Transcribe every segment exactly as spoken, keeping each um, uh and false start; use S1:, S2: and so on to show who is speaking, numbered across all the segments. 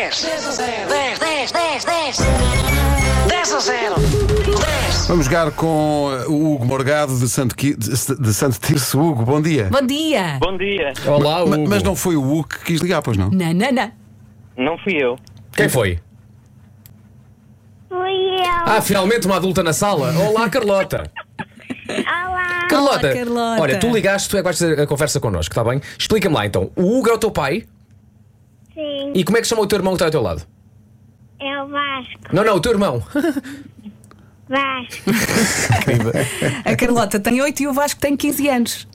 S1: dez, dez a zero, dez, dez, dez, dez, dez a zero, dez.
S2: Vamos jogar com o Hugo Morgado de Santo, Qui... de Santo Tirso. Hugo, bom dia.
S3: Bom dia.
S4: Bom dia.
S5: Olá, Hugo.
S2: Ma- Mas não foi o Hugo que quis ligar, pois não?
S3: Não, não, não.
S4: Não fui eu.
S5: Quem foi?
S6: Fui eu.
S5: Ah, finalmente uma adulta na sala. Olá, Carlota.
S6: Olá.
S5: Carlota,
S3: Olá, Carlota.
S5: olha, tu ligaste, tu é que vais fazer a conversa connosco, está bem? Explica-me lá então. O Hugo é o teu pai?
S6: Sim,
S5: E como é que se chama o teu irmão que está ao teu lado?
S6: é o Vasco.
S5: Não, não, o teu irmão.
S6: Vasco.
S3: A Carlota tem oito e o Vasco tem quinze anos.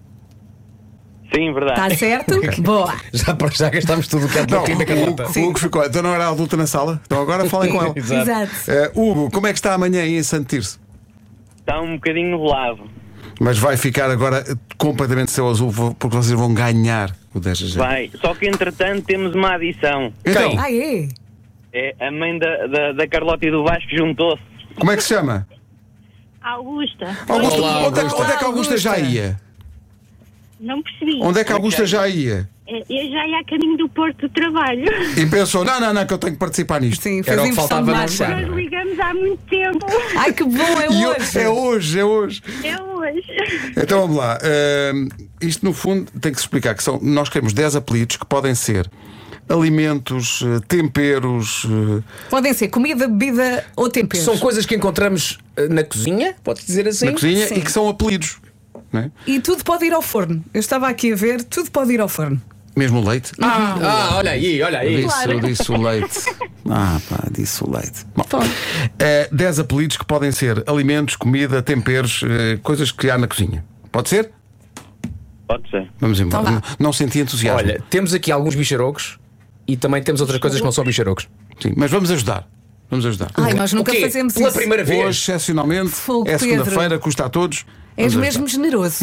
S4: Sim, verdade.
S3: Está certo? Boa.
S5: Já, já gastámos tudo o que é
S2: Não,
S5: da
S2: o
S5: Carlota.
S2: Hugo, o Hugo ficou. Então não era a adulta na sala? Então agora falem com ela.
S3: Exato.
S2: Eh, Hugo, como é que está amanhã aí em Santo Tirso?
S4: Está um bocadinho nublado.
S2: Mas vai ficar agora eh, completamente céu azul porque vocês vão ganhar o dez a zero.
S4: Vai. Só que entretanto temos uma adição.
S2: Então,
S5: Quem?
S3: Ah, é?
S4: É a mãe da, da, da Carlota e do Vasco juntou-se.
S2: como é que se chama?
S6: Augusta.
S2: Augusta,
S5: Olá,
S2: onde, é,
S5: Augusta.
S2: onde é que a Augusta já
S3: Augusta.
S2: ia?
S6: Não percebi.
S2: Onde é que a Augusta já ia?
S6: Eu já ia a caminho do Porto do Trabalho.
S2: E pensou: não, não, não, que eu tenho que participar nisto.
S3: Sim,
S5: Era
S3: fez
S5: o que
S3: impressão
S5: faltava
S3: de
S5: não
S3: marcha.
S5: usar.
S6: Nós ligamos há muito tempo.
S3: Ai, que bom, é
S2: E
S3: hoje.
S2: é hoje, é hoje.
S6: É hoje.
S2: Então vamos lá. Ahm, isto no fundo tem que se explicar que são, nós queremos dez apelidos que podem ser alimentos, eh, temperos. eh,
S3: Podem ser comida, bebida ou temperos.
S5: São coisas que encontramos eh, na cozinha, pode dizer assim?
S2: na cozinha
S3: sim.
S2: e que são apelidos. Não é?
S3: E tudo pode ir ao forno. Eu estava aqui a ver, tudo pode ir ao forno.
S2: Mesmo o leite.
S5: Ah, ah, olha aí, olha aí.
S2: Disse, eu disse o leite. Ah, pá, disse o leite. Bom, eh, dez apelidos que podem ser alimentos, comida, temperos, eh, coisas que há na cozinha. Pode ser?
S4: Pode ser.
S2: Vamos embora.
S3: Então
S2: não,
S3: vá.
S2: não senti entusiasmo.
S5: Olha, temos aqui alguns bicharocos e também temos outras coisas que não são bicharocos.
S2: Sim, mas vamos ajudar. Vamos ajudar.
S3: Ai, nós nunca
S5: O quê?
S3: fazemos
S5: Pela
S3: isso.
S5: primeira vez.
S2: Hoje, excepcionalmente,
S3: Fogo,
S2: é
S3: Pedro.
S2: segunda-feira, custa a todos.
S3: És
S2: Vamos
S3: mesmo generoso.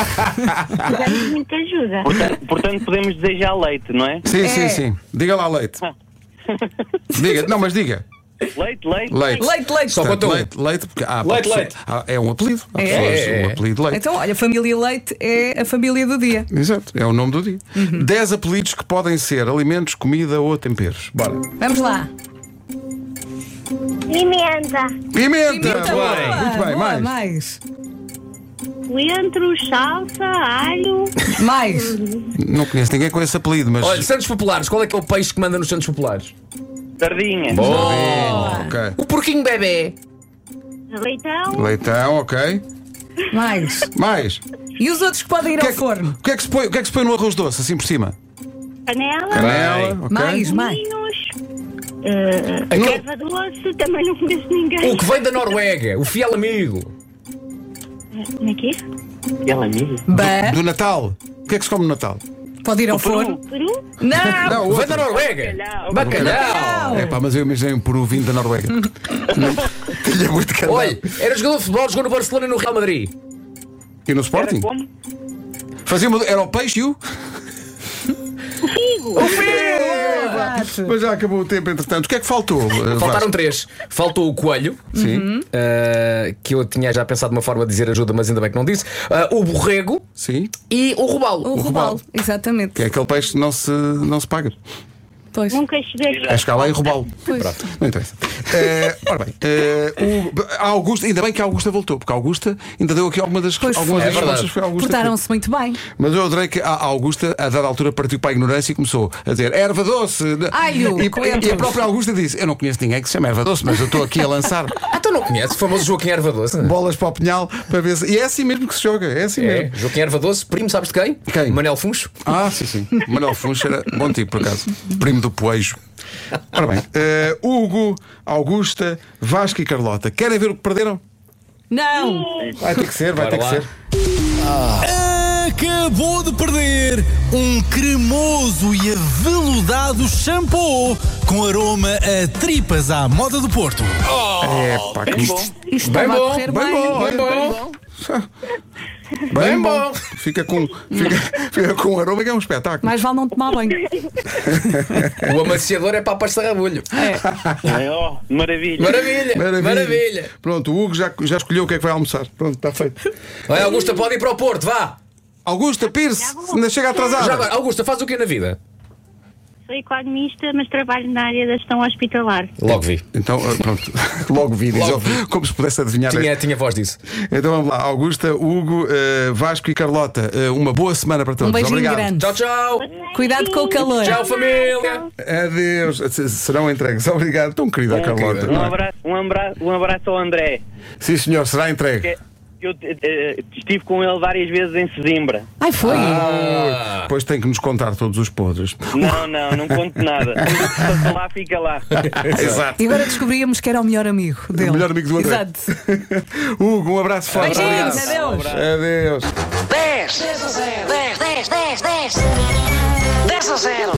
S6: Damos muita ajuda.
S4: Portanto, portanto, podemos desejar leite, não é?
S2: ajudar. Sim, sim,
S3: É.
S2: sim. Diga lá leite. Diga, não, mas diga.
S4: Leite, leite.
S2: Leite.
S3: Leite, leite.
S5: Só
S2: Portanto,
S5: conta um.
S2: leite, leite, porque há
S5: Leite,
S2: pessoa-
S5: leite.
S2: há- é um apelido. Há
S3: É.
S2: pessoas,
S5: É.
S2: um apelido leite.
S3: Então, olha, família Leite é a família do dia.
S2: Exato, é o nome do dia. dez apelidos que podem ser alimentos, comida ou temperos. Bora.
S3: Vamos lá.
S6: Pimenta.
S2: Pimenta!
S3: Pimenta,
S2: Boa.
S3: boa,
S2: Muito bem,
S3: boa,
S2: mais.
S3: mais.
S6: Coentro, salsa, alho.
S3: Mais.
S2: Não conheço ninguém com esse apelido, mas.
S5: Olha, Santos Populares, qual é que é o peixe que manda nos Santos Populares?
S4: Sardinha.
S2: Ok.
S5: O porquinho bebê.
S6: Leitão.
S2: Leitão, ok.
S3: Mais.
S2: Mais.
S3: E os outros que podem ir
S2: O que,
S3: ao
S2: é que,
S3: forno?
S2: o, que é que se põe, o que é que se põe no arroz doce, assim por cima?
S6: Canela.
S2: Canela, ok.
S3: Mais, mais.
S6: Vinhos. Uh,
S5: Aquele-
S6: erva doce. Também não conheço ninguém.
S5: O que vem da Noruega, o fiel amigo.
S6: Como é que é?
S4: Ela amiga.
S3: Ba.
S2: Do Natal. O que é que se come no Natal?
S3: Pode ir ao forno?
S6: Peru.
S3: Não.
S2: Não,
S5: Vem
S2: outro.
S5: da Noruega.
S4: Bacalhau.
S5: Bacalhau.
S2: É pá, mas eu imaginei um Peru vindo da Noruega. Tinha muito cantado.
S5: Olha, era jogador de futebol, jogou no Barcelona e no Real Madrid.
S2: E no Sporting?
S4: Era como?
S2: Fazia uma... Era o peixe e o.
S6: Figo.
S3: Exato.
S2: Mas já acabou o tempo, entretanto. O que é que faltou? eh,
S5: Faltaram
S2: Vasco?
S5: três. Faltou o coelho,
S2: Sim,
S5: uh, que eu tinha já pensado de uma forma de dizer ajuda, mas ainda bem que não disse. Uh, o borrego
S2: sim.
S5: e o robalo.
S3: O robalo. Exatamente.
S2: Que é aquele peixe que não se, não se paga.
S3: Pois.
S6: Nunca cheguei.
S2: É escalar e roubá-lo.
S3: Pois.
S2: Não interessa. Eh, ora bem, eh, o, a Augusta, ainda bem que a Augusta voltou, porque a Augusta ainda deu aqui alguma das,
S3: Pois
S2: algumas
S3: foi.
S2: das
S5: É
S2: respostas.
S5: verdade.
S2: Foi a Augusta. que-
S3: Portaram-se muito bem.
S2: Mas eu adorei que a a Augusta, a dada altura, partiu para a ignorância e começou a dizer erva doce.
S3: Alho,
S2: e,
S3: coentros.
S2: e a própria Augusta disse: eu não conheço ninguém que se chama erva doce, mas eu estou aqui a lançar
S5: Ah, tu não conheces o famoso Joaquim Erva Doce?
S2: bolas para o pinhal para ver se. E é assim mesmo que se joga, é assim
S5: É,
S2: mesmo.
S5: Joaquim Erva Doce, primo, sabes de quem?
S2: Quem?
S5: Manel Funcho.
S2: Ah, sim, sim. Manuel Funcho era bom tipo, por acaso. Primo do Poejo. Ora bem, eh, Hugo, Augusta, Vasco e Carlota. Querem ver o que perderam?
S3: Não.
S2: Vai ter que ser, vai
S5: Bora
S2: ter que
S5: lá.
S2: ser.
S7: Acabou de perder um cremoso e aveludado shampoo com aroma a tripas à moda do Porto.
S2: É pá, que isto.
S3: Isto
S5: Bem
S3: estava
S5: bom,
S3: a correr
S2: bem
S3: bem.
S2: bom,
S5: Bem bom.
S2: Bem,
S5: Bem
S2: bom.
S5: bom.
S2: Fica com, fica, fica com um aroma que é um espetáculo.
S3: Mais vale não tomar banho.
S5: O amaciador é para a pasta rabulho.
S4: Ai, oh, maravilha.
S5: Maravilha,
S2: Maravilha.
S5: maravilha.
S2: Pronto, o Hugo já, já escolheu o que é que vai almoçar. Pronto, está feito.
S5: Vai, Augusta, pode ir para o Porto, vá.
S2: Augusta, Pires, ainda chega atrasada.
S5: Já agora, Augusta, faz o que na vida?
S6: Sou economista, mas trabalho na área da gestão hospitalar.
S5: Logo vi.
S2: Então, ah, pronto, logo vi, diz
S5: Logo
S2: ele,
S5: vi.
S2: como se pudesse adivinhar.
S5: Tinha, tinha voz disso.
S2: Então vamos lá, Augusta, Hugo, eh, Vasco e Carlota, eh, uma boa semana para todos.
S3: Um beijinho
S2: Obrigado.
S3: grande.
S5: Tchau, tchau.
S3: Cuidado com o calor.
S5: Tchau, família.
S2: Adeus. S- Serão entregues. Obrigado. Tão querida a Carlota.
S4: Um
S2: não é?
S4: abraço, um abraço, um abraço ao André.
S2: Sim, senhor, será entregue.
S4: Eu eh, estive com ele várias vezes em Sesimbra.
S3: Ai, foi.
S5: Ah.
S2: Depois tem que nos contar todos os podres.
S4: Não, não, não conto nada. Fica lá, fica lá.
S2: Exato.
S3: E agora descobríamos que era o melhor amigo dele.
S2: O melhor amigo do André.
S3: Exato.
S2: Hugo, um abraço forte.
S3: Beijinhos,
S2: Obrigado.
S3: adeus.
S2: Adeus.
S1: dez, dez, dez, dez, dez, dez a zero.